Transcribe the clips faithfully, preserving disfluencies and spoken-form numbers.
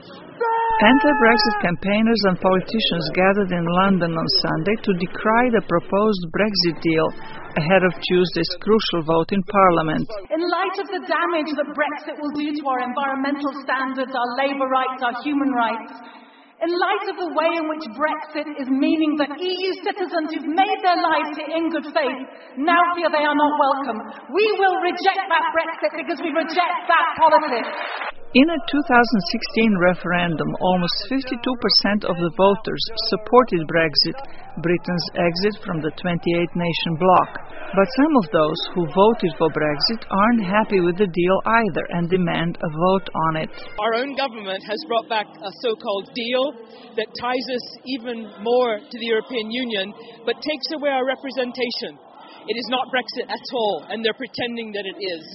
Anti-Brexit campaigners and politicians gathered in London on Sunday to decry the proposed Brexit deal ahead of Tuesday's crucial vote in Parliament. In light of the damage that Brexit will do to our environmental standards, our labour rights, our human rights, in light of the way in which Brexit is meaning that E U citizens who've made their lives here in good faith now feel they are not welcome, we will reject that Brexit because we reject that politics. In a two thousand sixteen referendum, almost fifty-two percent of the voters supported Brexit, Britain's exit from the twenty-eight nation bloc. But some of those who voted for Brexit aren't happy with the deal either and demand a vote on it. Our own government has brought back a so-called deal that ties us even more to the European Union, but takes away our representation. It is not Brexit at all, and they're pretending that it is.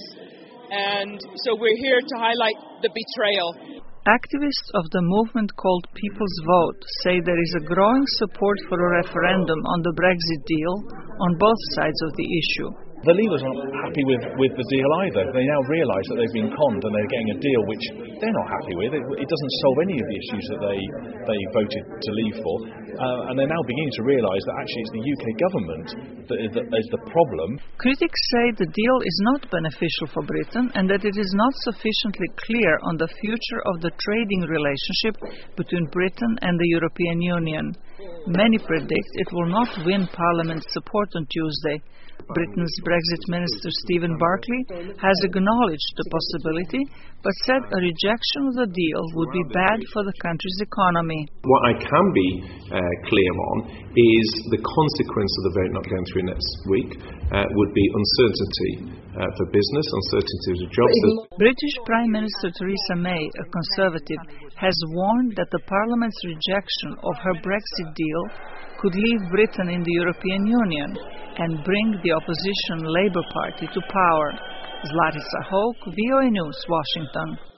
And so we're here to highlight the betrayal. Activists of the movement called People's Vote say there is a growing support for a referendum on the Brexit deal on both sides of the issue. The Leavers aren't happy with, with the deal either. They now realise that they've been conned and they're getting a deal which they're not happy with. It, it doesn't solve any of the issues that they, they voted to leave for. Uh, and they're now beginning to realise that actually it's the U K government that is, that is the problem. Critics say the deal is not beneficial for Britain and that it is not sufficiently clear on the future of the trading relationship between Britain and the European Union. Many predict it will not win Parliament's support on Tuesday. Britain's Brexit Minister Stephen Barclay has acknowledged the possibility, but said a rejection of the deal would be bad for the country's economy. What I can be uh, clear on is the consequence of the vote not going through next week uh, would be uncertainty uh, for business, uncertainty of jobs. British Prime Minister Theresa May, a Conservative, has warned that the Parliament's rejection of her Brexit deal could leave Britain in the European Union and bring the opposition Labour Party to power. Zlatica Hoke, V O A News, Washington.